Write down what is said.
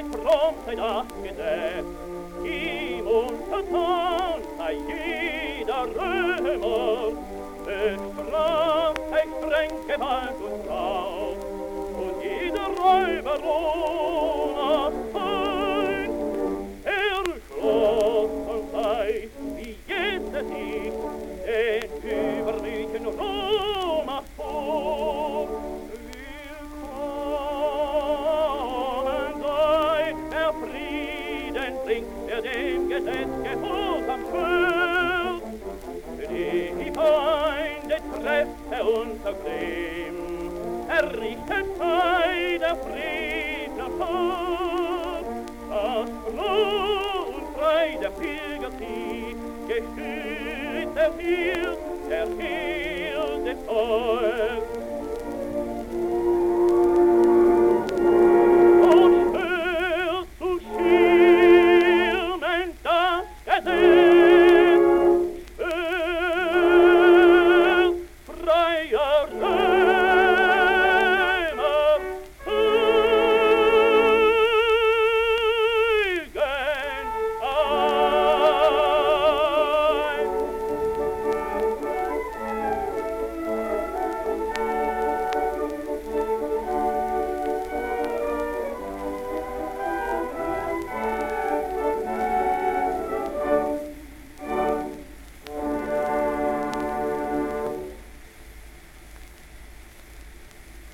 Strom sei das Gesetz, ihm untertan sei jeder Römer, bestraft sei streng Gewalt und Rauch, und jeder Räuber ohne Feind erschlossen sei, wie jeder Sieg, den übermütigen Roma vor. Willkommen sei der Frieden, der dem Gesetz gehorsam schwört. Die Feinde treffe unser Grimm, errichtet sei der Friedler Tag. Das froh und frei der Pilger sie, gehüt der Hirt, der Hirt des Volks. Und hörst du schirmen das Gesetz, hörst freier